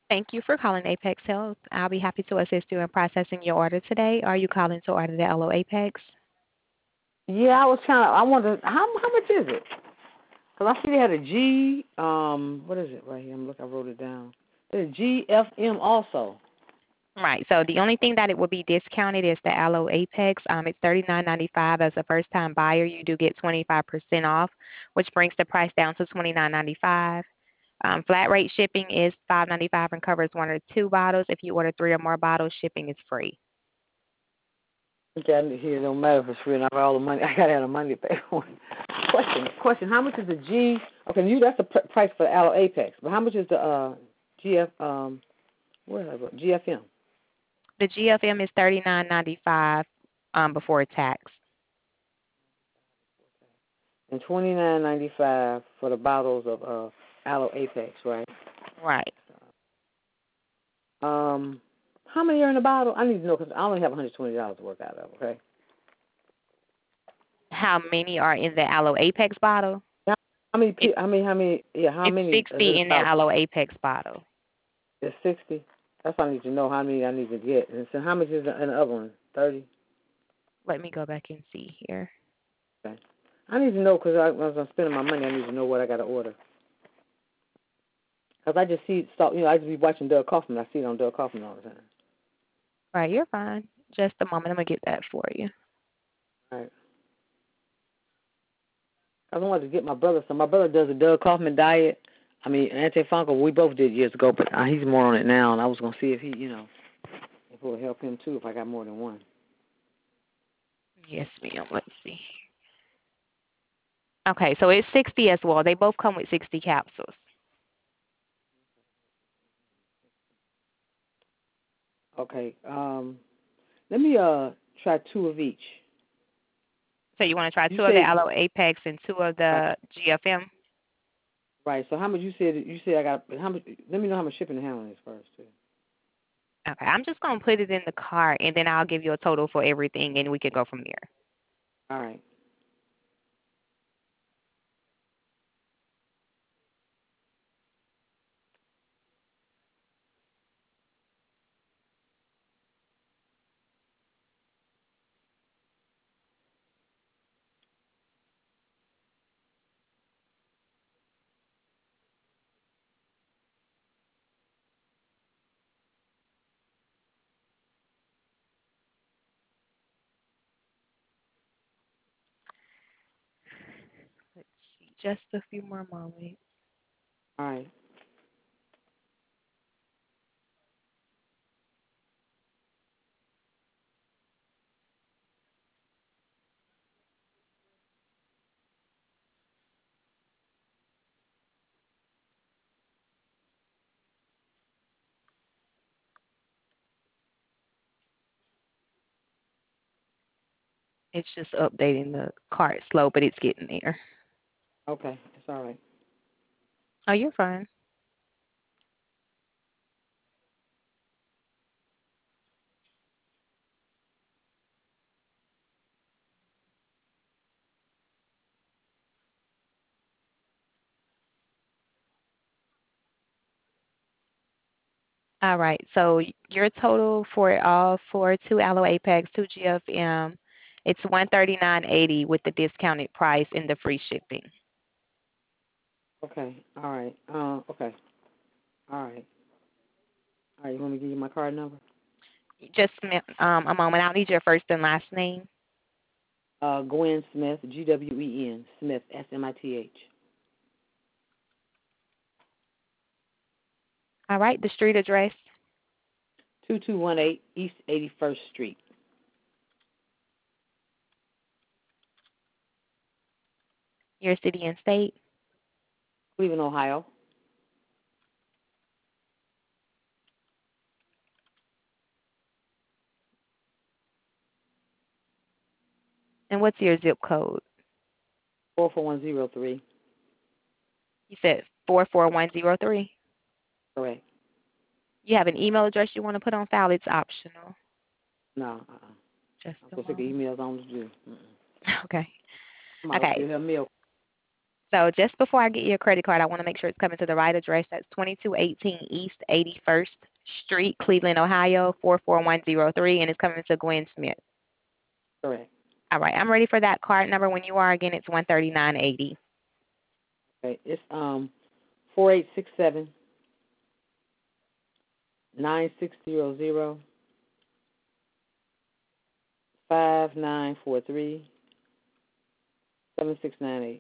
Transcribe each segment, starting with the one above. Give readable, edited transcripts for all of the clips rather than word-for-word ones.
Thank you for calling Apex Health. I'll be happy to assist you in processing your order today. Are you calling to order the LO Apex? Yeah, I was trying to. I wonder how much is it? Cause I see they had a G. What is it right here? Look, I wrote it down. There's GFM also. Right. So the only thing that it will be discounted is the Aloe Apex. It's $39.95 as a first-time buyer. You do get 25% off, which brings the price down to $29.95. Flat rate shipping is $5.95 and covers one or two bottles. If you order three or more bottles, shipping is free. Okay, I need to hear. It don't matter if it's free or not. All the money I gotta have the money to pay for it. Question. How much is the G? Okay, that's the price for the Aloe Apex. But how much is the GF where did I go? GFM? The GFM is $39.95 before tax. And $29.95 for the bottles of Aloe Apex, right? Right. How many are in the bottle? I need to know because I only have $120 to work out of. Okay. How many are in the Aloe Apex bottle? How many? It, How many? Yeah, how it's many? 60 in the Aloe Apex bottle. It's 60. That's what I need to know. How many I need to get. And so how much is in the other one? 30. Let me go back and see here. Okay. I need to know because as I'm spending my money, I need to know what I got to order. Because I just see, so, I just be watching Doug Kaufman. I see it on Doug Kaufman all the time. Right, you're fine. Just a moment. I'm going to get that for you. All right. I wanted to get my brother some. My brother does a Doug Kaufman diet. I mean, antifungal. We both did years ago, but he's more on it now. And I was gonna see if he, if it would help him too if I got more than one. Yes, ma'am. Let's see. Okay, so it's 60 as well. They both come with 60 capsules. Okay. Let me try two of each. So you want to try You two of the said Aloe Apex and two of right. the GFM? Right. So how much you said? You said I got how much? Let me know how much shipping and handling is first too. Okay, I'm just going to put it in the cart, and then I'll give you a total for everything, and we can go from there. All right. Let's see, just a few more moments. All right. It's just updating the cart slow, but it's getting there. Okay. It's all right. Oh, you're fine. All right. So your total for all for two Aloe Apex, two GFM, it's 139.80 with the discounted price and the free shipping. Okay. All right. Okay. All right. All right. You want me to give you my card number? Just a moment. I'll need your first and last name. Gwen Smith, Gwen Smith, Smith. All right. The street address, 2218 East 81st Street, your city and state, Cleveland, Ohio. and what's your zip code? 44103. You said 44103. Correct. You have an email address you want to put on file? It's optional. No, Just I'm a so sick of moment. emails I don't do. Okay. Somebody Okay. still have mail. So just before I get your credit card, I want to make sure it's coming to the right address. That's 2218 East 81st Street, Cleveland, Ohio, 44103, and it's coming to Gwen Smith. Correct. All right, I'm ready for that card number. When you are, again, it's 139.80. Okay, it's 4867 9600 5943 7698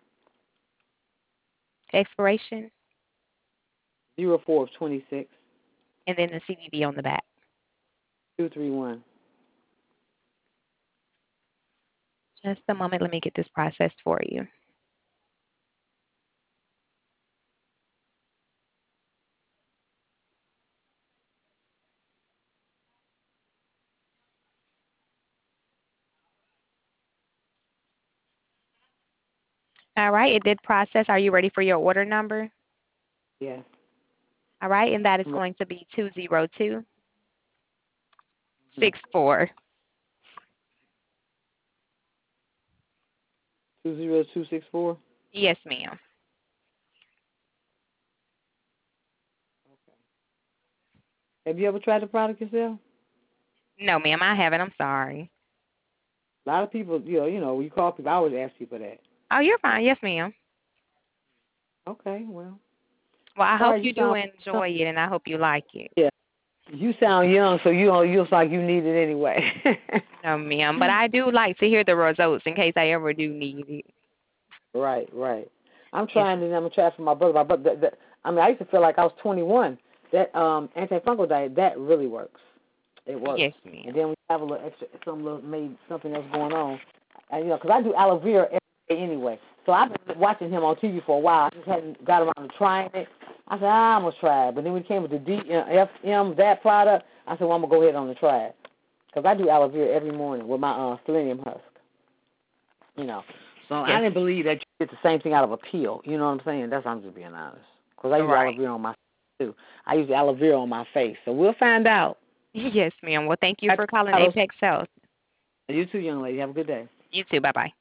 Expiration, 04 of 26 and then the CVV on the back. 231. Just a moment. Let me get this processed for you. All right, it did process. Are you ready for your order number? Yes. All right, and that is going to be 20264. 20264. Yes, ma'am. Have you ever tried the product yourself? No, ma'am, I haven't. I'm sorry. A lot of people, when you call people, I always ask people that. Oh, you're fine. Yes, ma'am. Okay, well. Well, I hope Sorry, you you do sound enjoy it, and I hope you like it. yeah. You sound young, so you look like you need it anyway. No, ma'am, but I do like to hear the results in case I ever do need it. Right. I'm Yes. trying, and I'm gonna try it for my brother. I used to feel like I was 21. That antifungal diet, that really works. It works. Yes, ma'am. And then we have a little extra, maybe something else going on. Because I do aloe vera every day anyway. So I've been watching him on TV for a while. I just hadn't got around to trying it. I said, I'm going to try it. But then we came with the DFM, that product, I said, well, I'm going to go ahead on and try it. Because I do aloe vera every morning with my selenium husk. So yes. I didn't believe that you get the same thing out of a peel. You know what I'm saying? I'm just being honest. Because I use aloe vera on my face, too. I use aloe vera on my face. So we'll find out. Yes, ma'am. Well, thank you for calling Apex Health. You too, young lady. Have a good day. You too. Bye-bye.